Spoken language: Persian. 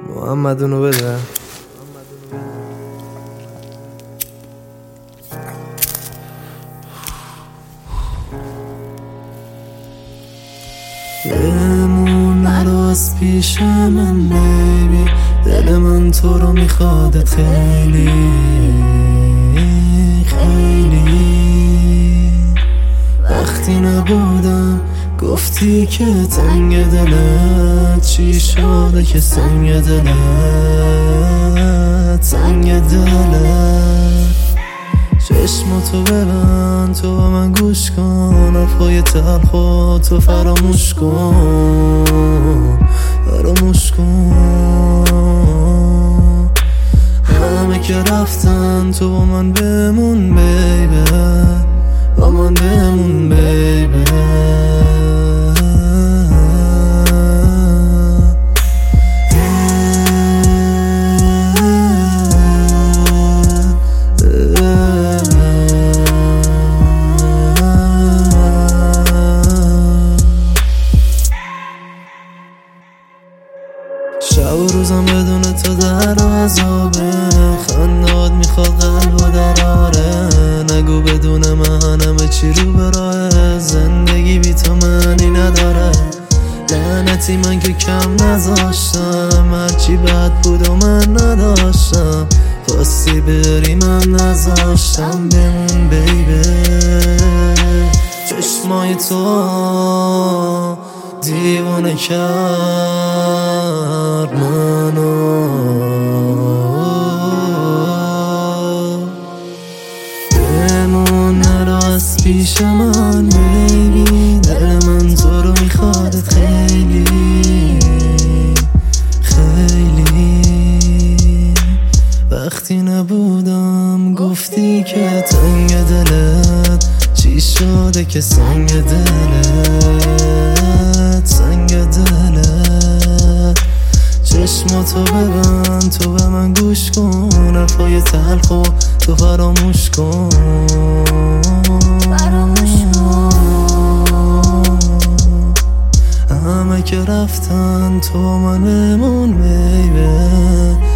محمد اونو بده. بمون نرو از پیش من بیبی، دل من تو رو میخوادت خیلی خیلی. وقتی نبودم گفتی که تنگ دلت، چی شده که سنگ دلت سنگ دلت. چشماتو ببند، تو با من گوش کن، حرفای تلخو تو فراموش کن فراموش کن. همه که رفتن تو با من بمون بیبی، با من بمون بیبی. شب و روزم بدون تو در عذابه، خندهات میخواد قلب و دراره. نگو بدون من همه چی رو به راه، زندگی بی تو معنی نداره. لعنتی من که کم نذاشتم، هرچی بد بود و من نداشتم. خواستی بری من نذاشتم، بمون بیبی. چشمای تو دیوانه کرد منو، بمون نرو از پیش من بیبی، دل من تو رو میخوادت خیلی خیلی. وقتی نبودم گفتی که تنگ دلت، چی شده که سنگ دلت سنگ دلت. چشماتو ببند، تو به من گوش کن، حرفای تلخو تو فراموش کن فراموش کن. همه که رفتن تو من بمون بیبی،